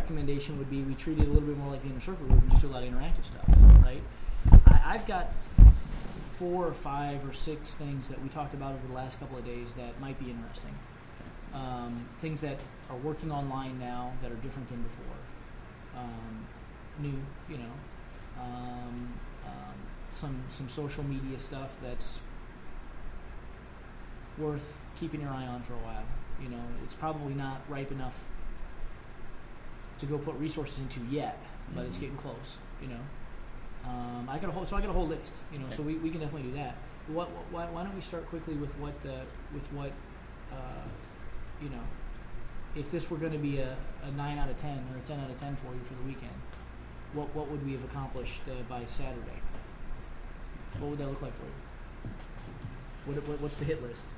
recommendation would be we treat it a little bit more like the inner circle group and just do a lot of interactive stuff, right? I've got 4 or 5 or 6 things that we talked about over the last couple of days that might be interesting. Things that are working online now that are different than before. New, some social media stuff that's worth keeping your eye on for a while. It's probably not ripe enough to go put resources into yet, but it's getting close. I got a whole list. Okay. So we can definitely do that. Why don't we start quickly with what if this were going to be a 9 out of 10 or a 10 out of 10 for you for the weekend, what would we have accomplished by Saturday? What would that look like for you? What's the hit list?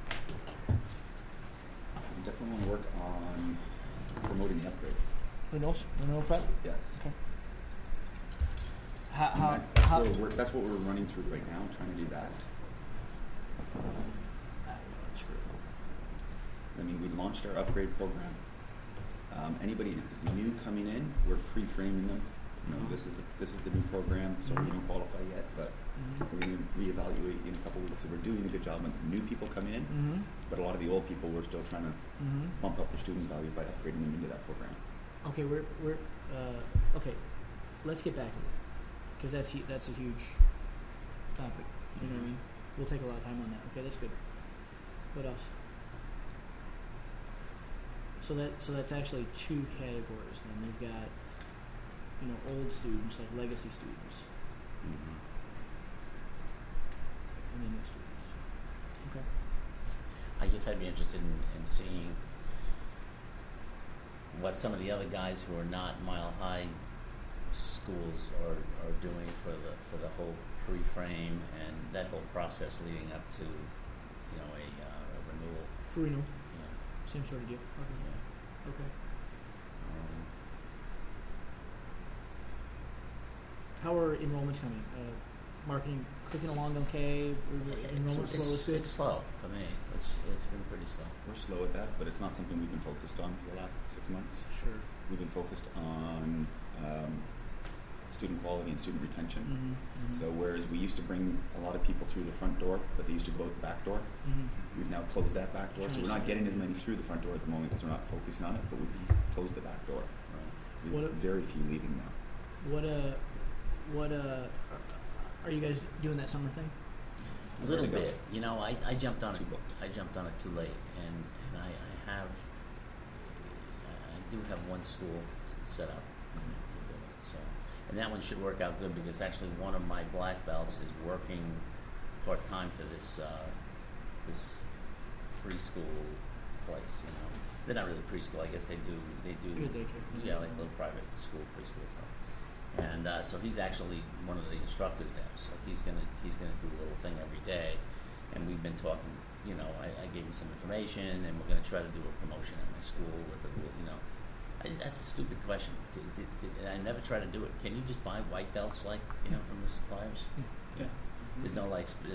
I definitely want to work on promoting the upgrade. Renewal prep? Yes. Okay. That's what we're running through right now, trying to do that. I mean, we launched our upgrade program. Anybody who's new coming in, we're pre-framing them. This is the new program, so we don't qualify yet, but we're going to reevaluate in a couple weeks. So we're doing a good job with new people coming in, but a lot of the old people, we're still trying to bump up their student value by upgrading them into that program. Okay, okay. Let's get back to that because that's a huge topic. You know what I mean? We'll take a lot of time on that. Okay, that's good. What else? So that's actually 2 categories. Then you've got old students like legacy students, and then new students. Okay. I guess I'd be interested in seeing what some of the other guys who are not Mile High schools are doing for the whole pre-frame and that whole process leading up to a renewal. For renewal. Yeah. Same sort of deal. Okay. Yeah. Okay. How are enrollments coming? Marketing clicking along okay? Enrollment slow? It's slow for me. It's been pretty slow. We're slow at that, but it's not something we've been focused on for the last 6 months. Sure. We've been focused on student quality and student retention. So whereas we used to bring a lot of people through the front door, but they used to go out the back door, we've now closed that back door. So we're not getting as many through the front door at the moment because we're not focusing on it, but we've closed the back door. Right. We have very few leaving now. What are you guys doing that summer thing? A little bit. I jumped on it. I jumped on it too late, and I do have one school set up to do it. So, and that one should work out good because actually one of my black belts is working part time for this preschool place. They're not really preschool. I guess they do. Yeah, like little private school preschool stuff. And so he's actually one of the instructors there. So he's gonna do a little thing every day, and we've been talking. I gave him some information, and we're gonna try to do a promotion at my school with the. That's a stupid question. I never try to do it. Can you just buy white belts from the suppliers? Yeah. There's no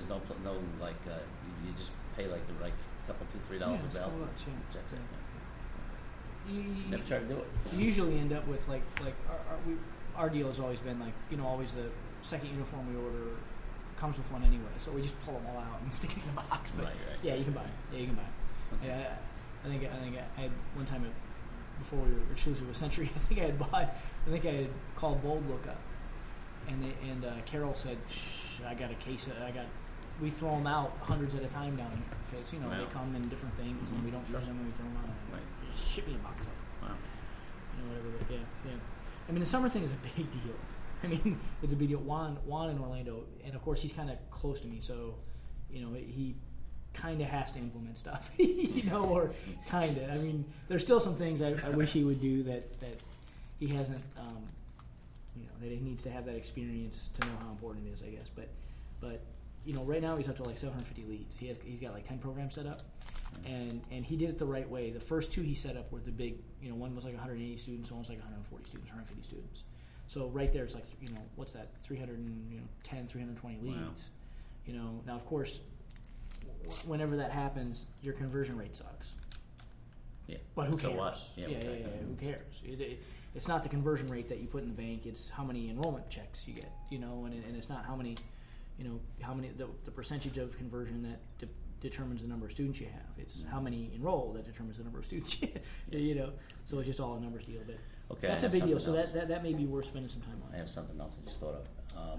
you just pay like the couple $2-3 a belt. That's it. You never try to do it. You usually end up with our deal has always been always the second uniform we order comes with one anyway, so we just pull them all out and stick it in the box. But right. Yeah, you can buy it. Okay. Yeah, I think I had one time before we were exclusive with Century. I think I had called Bold Look up, and Carol said, I got a case. We throw them out hundreds at a time down here because they come in different things and we don't use them and we throw them out. Right. Just ship me a box of them. Wow. Whatever. But yeah. I mean, the summer thing is a big deal. I mean, it's a big deal. Juan in Orlando, and of course he's kind of close to me, so he kind of has to implement stuff, or kind of. I mean, there's still some things I wish he would do that he hasn't. That he needs to have that experience to know how important it is, I guess. But right now he's up to 750 leads. He's got 10 programs set up. And he did it the right way. The first 2 he set up were the big, one was 180 students, one was 140 students, 150 students. So right there, it's what's that? 310, 320 leads. Wow. Now of course, whenever that happens, your conversion rate sucks. Yeah. But who So cares? what? Yeah, who cares? It's not the conversion rate that you put in the bank. It's how many enrollment checks you get, and it's not how many, the percentage of conversion that determines the number of students you have. It's how many enroll that determines the number of students you have. So it's just all a numbers deal. But okay, that's a big deal. So that may be worth spending some time on. I have something else I just thought of.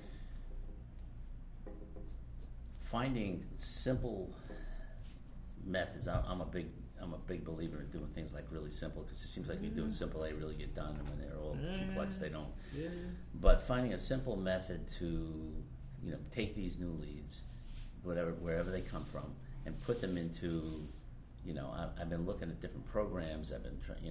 Finding simple methods. I'm a big believer in doing things like really simple, because it seems like you're doing simple, they really get done, and when they're all complex, they don't. Yeah. But finding a simple method to, take these new leads, wherever they come from, and put them into, I've been looking at different programs. I've been trying,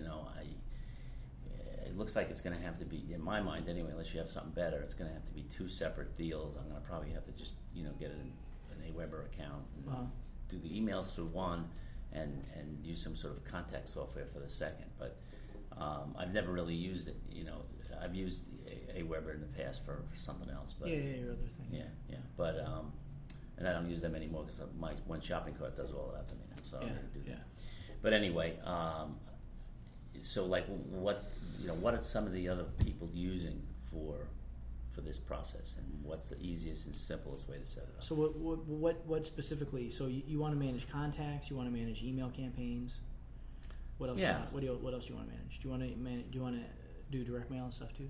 it looks like it's going to have to be, in my mind anyway, unless you have something better, it's going to have to be two separate deals. I'm going to probably have to just, get an AWeber account and do the emails through one, and use some sort of contact software for the second. But I've never really used it. I've used AWeber in the past for something else. But your other thing. Yeah. But and I don't use them anymore because my one shopping cart does all of that for me now. So I don't do that. But anyway, so like what are some of the other people using for this process, and what's the easiest and simplest way to set it up? So what specifically? So you want to manage contacts? You want to manage email campaigns? What else? Yeah. What else do you want to manage? Do you want to do direct mail and stuff too?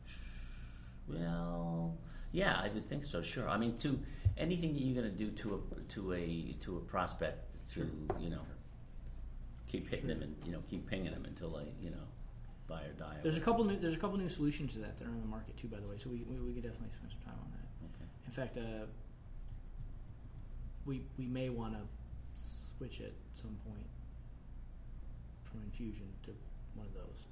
Well, yeah, I would think so. Sure. I mean, to anything that you're going to do to a prospect, to keep hitting them and keep pinging them until they buy or die. There's a couple new solutions to that are on the market too, by the way. So we could definitely spend some time on that. Okay. In fact, we may want to switch at some point from Infusion to one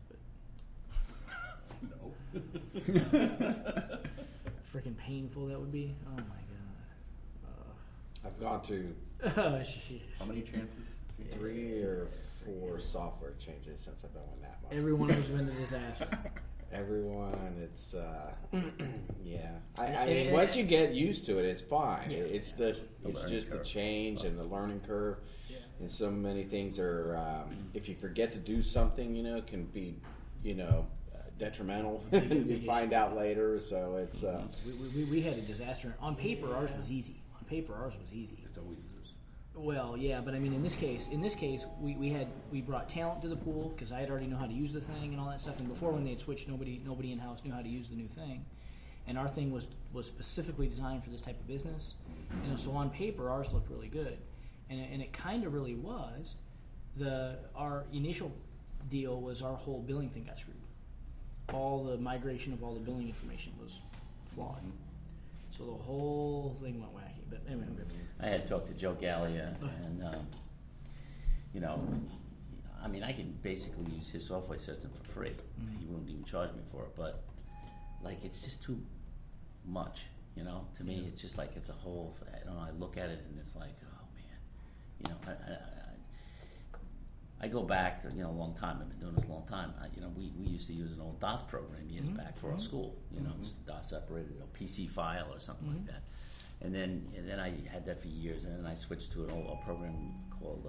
of those, but no. Freaking painful that would be. Oh my god. I've gone to How many chances? 3 or 4 software changes since I've been with that much. Everyone has been a disaster. Everyone, it's yeah. I mean, once you get used to it, it's fine. Yeah. It's just the change and the learning curve. Yeah. And so many things are. If you forget to do something, it can be, detrimental. You find out later. So it's. We had a disaster. On paper, ours was easy. It always is. Well, yeah, but I mean, in this case, we brought talent to the pool because I had already know how to use the thing and all that stuff. And before, when they had switched, nobody in house knew how to use the new thing, and our thing was specifically designed for this type of business. So on paper, ours looked really good, and it kind of really was. Our initial deal was our whole billing thing got screwed. All the migration of all the billing information was flawed, so the whole thing went wacky. But anyway. I had talked to Joe Gallia, and I mean, I can basically use his software system for free. He wouldn't even charge me for it, but like it's just too much, To me, it's just like it's a whole. I don't know. I look at it and it's like, oh man, I go back, a long time. I've been doing this a long time. We used to use an old DOS program years back for our school. Just DOS separated, PC file or something like that. And then I had that for years, and then I switched to an old program called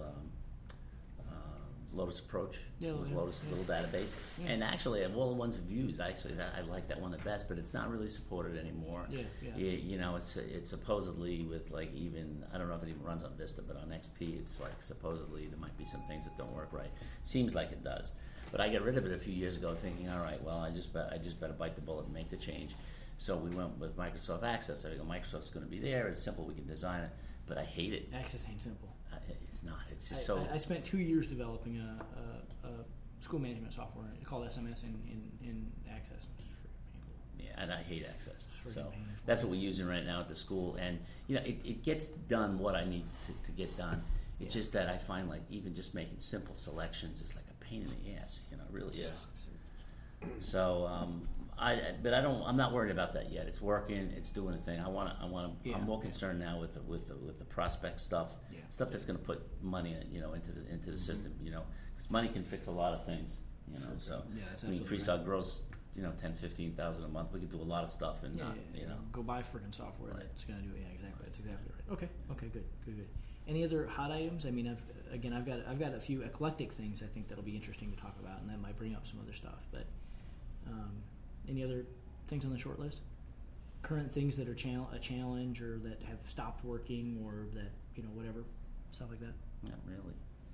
Lotus Approach. Yeah, it was Lotus little database. Yeah. And actually, of all the ones we've used, I like that one the best, but it's not really supported anymore. Yeah. It's supposedly with like even, I don't know if it even runs on Vista, but on XP, it's like supposedly there might be some things that don't work right. Seems like it does. But I got rid of it a few years ago thinking, all right, well, I just better bite the bullet and make the change. So we went with Microsoft Access. So we go, Microsoft's going to be there. It's simple. We can design it. But I hate it. Access ain't simple. It's not. It's just I spent 2 years developing a school management software called SMS in Access. It's freaking painful. Yeah, and I hate Access. So painful. That's what we're using right now at the school. And, it gets done what I need to get done. It's just that I find like even just making simple selections is like a pain in the ass. It really is. So, I'm not worried about that yet. It's working. It's doing a thing. I'm more concerned now with the prospect stuff, stuff that's going to put money, into the system, because money can fix a lot of things, So we increase our gross, 10,000-15,000 a month. We could do a lot of stuff and go buy friggin' software that's going to do it. Yeah, exactly. That's exactly right. Okay, good. Any other hot items? I mean, I've got a few eclectic things I think that'll be interesting to talk about, and that might bring up some other stuff. But any other things on the short list? Current things that are a challenge, or that have stopped working, or that whatever stuff like that. Not really.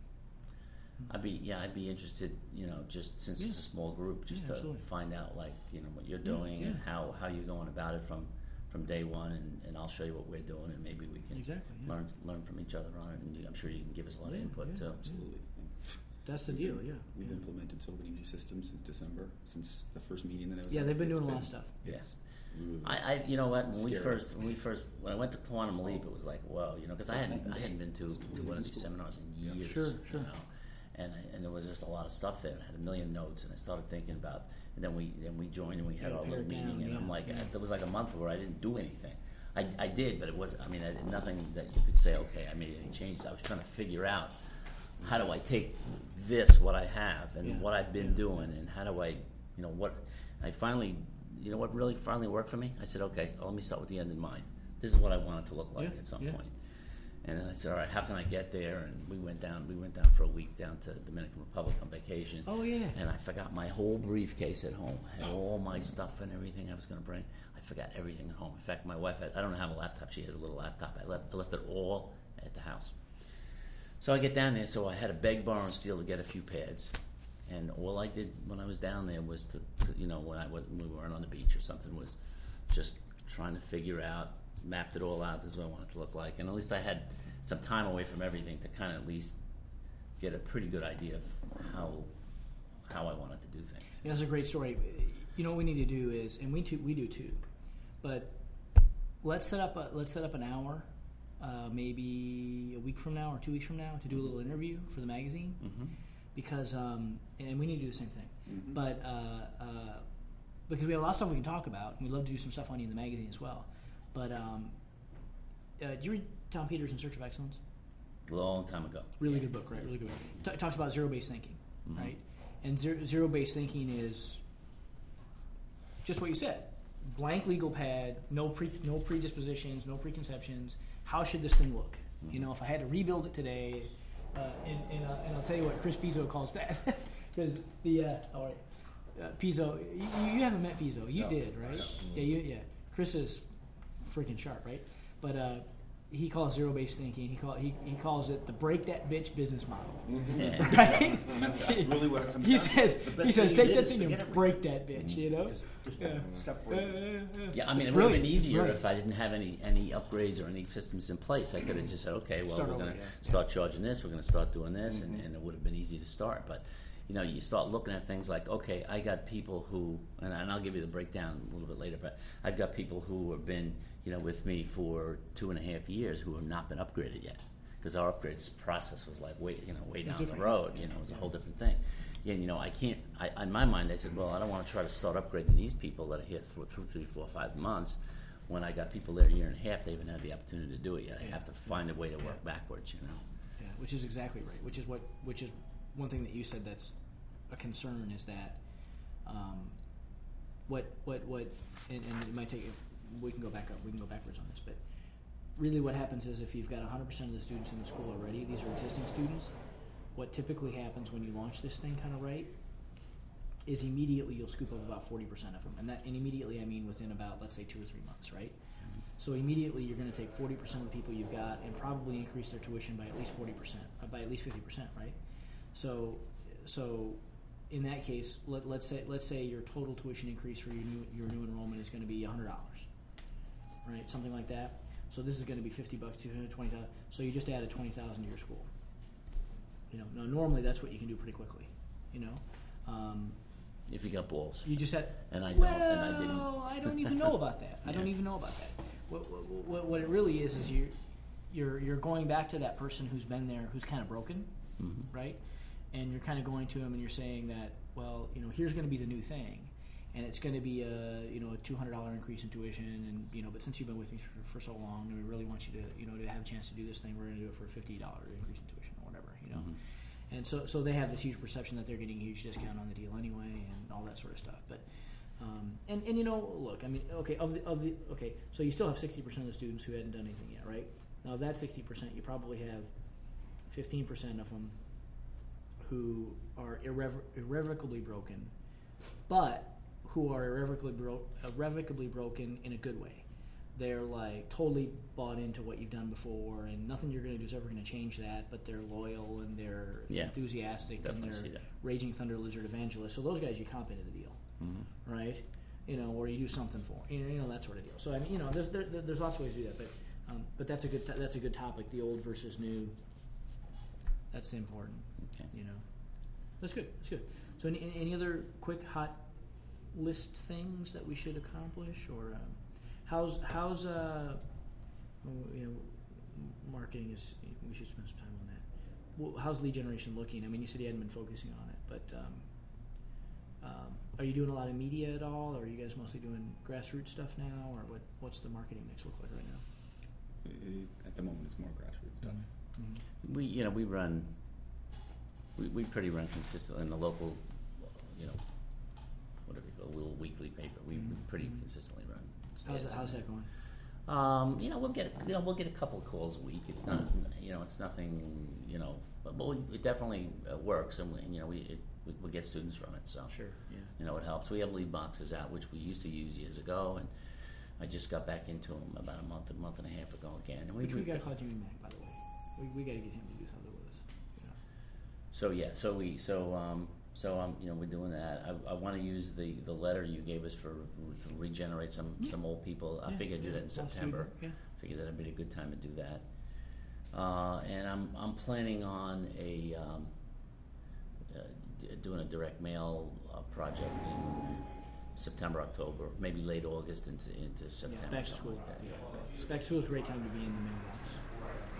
I'd be interested, just since it's a small group, just to absolutely. find out what you're doing and how you're going about it from day one, and I'll show you what we're doing, and maybe we can learn from each other on it, and I'm sure you can give us a lot of input too. Absolutely. That's the deal. We've implemented so many new systems since December, since the first meeting that I was. Yeah, they've been doing a lot of stuff. Yes. I you know what, when I went to Quantum Leap, it was like, whoa, because I hadn't been to one of these seminars in years. Sure. And there was just a lot of stuff there. I had a million notes, and I started thinking about. And then we joined, and we had our little meeting. And I'm like, there was like a month where I didn't do anything. I did, but it was. I mean, I did nothing that you could say, okay, I made any changes. I was trying to figure out how do I take what I have and what I've been doing, and how do I, what I finally, what really finally worked for me. I said, okay, let me start with the end in mind. This is what I want it to look like at some point. And then I said, all right, how can I get there? And we went down for a week down to Dominican Republic on vacation. Oh, yeah. And I forgot my whole briefcase at home. I had all my stuff and everything I was going to bring. I forgot everything at home. In fact, my wife, I don't have a laptop. She has a little laptop. I left it all at the house. So I get down there. So I had to beg, borrow, and steal to get a few pads. And all I did when I was down there was to when we weren't on the beach or something, was just trying to figure out, mapped it all out. This is what I want it to look like, and at least I had some time away from everything to kind of at least get a pretty good idea of how I wanted to do things. That's a great story. What we need to do is, and we do too, but let's set up an hour, maybe a week from now or 2 weeks from now, to do a little interview for the magazine, because and we need to do the same thing, but because we have a lot of stuff we can talk about, and we'd love to do some stuff on you in the magazine as well. But do you read Tom Peters' In Search of Excellence? Long time ago. Really good book, right? Really good book. Talks about zero-based thinking, right? And zero-based thinking is just what you said. Blank legal pad, no predispositions, no preconceptions. How should this thing look? If I had to rebuild it today, and I'll tell you what Chris Pizzo calls that. Because Pizzo, you haven't met Pizzo. You did, right? Yeah. Chris is freaking sharp, right? But he calls zero-based thinking. He calls it the break that bitch business model. Right? That's really what it comes he down. says take that thing and break that bitch. Just separate. Yeah, I mean, it would have been easier if I didn't have any upgrades or any systems in place. I could have just said, okay, well, we're going to start charging this, we're going to start doing this, and it would have been easy to start. But you start looking at things like, okay, I got people who, and I'll give you the breakdown a little bit later, but I've got people who have been, with me for 2.5 years who have not been upgraded yet, because our upgrades process was like way down the road. It was a whole different thing. Yeah, I can't. In my mind, I said, well, I don't want to try to start upgrading these people that are here through 3, 4, 5 months. When I got people there a year and a half, they haven't had the opportunity to do it yet. I have to find a way to work backwards. Yeah, which is exactly right. Which is one thing that you said that's a concern, is that what and it might take. We can go back up. We can go backwards on this, but really, what happens is if you've got 100% of the students in the school already, these are existing students. What typically happens when you launch this thing kind of right is immediately you'll scoop up about 40% of them, and immediately I mean within about, let's say, 2 or 3 months, right? So immediately you're going to take 40% of the people you've got and probably increase their tuition by at least 40%, by at least 50%, right? So in that case, let's say your total tuition increase for your new enrollment is going to be $100, right? Something like that. So this is going to be $50, $220,000. So you just added $20,000 to your school. Now normally that's what you can do pretty quickly. If you got balls. You just had. And I don't. And I didn't. I don't even know about that. I don't even know about that. What it really is you're going back to that person who's been there, who's kind of broken, right? And you're kind of going to them and you're saying that, well, here's going to be the new thing, and it's going to be a $200 increase in tuition, and but since you've been with me for so long, and we really want you to to have a chance to do this thing, we're going to do it for a $50 increase in tuition or whatever, And so they have this huge perception that they're getting a huge discount on the deal anyway, and all that sort of stuff. But look, I mean, okay, so you still have 60% of the students who hadn't done anything yet, right? Now, of that 60%, you probably have 15% of them who are irrevocably broken, but who are irrevocably broken in a good way. They're like totally bought into what you've done before, and nothing you're going to do is ever going to change that. But they're loyal and they're enthusiastic and they're raging thunder lizard evangelists. So those guys you comp into the deal, right? You know, or you do something for them, you know, that sort of deal. So I mean, you know, there's lots of ways to do that, but that's a good topic. The old versus new. That's important. Okay. You know, that's good. So any other quick hot list things that we should accomplish, or how's you know, marketing is, we should spend some time on that. Well, how's lead generation looking? I mean, you said you hadn't been focusing on it, but are you doing a lot of media at all, or are you guys mostly doing grassroots stuff now, or what's the marketing mix look like right now? At the moment, it's more grassroots stuff. Mm-hmm. We pretty run consistently in the local, you know, whatever you call it, little weekly paper. We pretty consistently run. How's that going? You know, we'll get a couple of calls a week. It's not, you know, it's nothing, you know, but it definitely works, and we get students from it. So sure, yeah. You know, it helps. We have lead boxes out, which we used to use years ago, and I just got back into them about a month and a half ago again. And we got to call Jimmy Mack, by the way. We got to get him to do something with us. You know? So you know, we're doing that. I want to use the letter you gave us to regenerate some old people. I figured I'd do that in September. Yeah. Figured that'd be a good time to do that. And I'm planning on doing a direct mail project in September, October, maybe late August into September. Yeah, back to school. Like that. Back to school is a great time to be in the mailbox.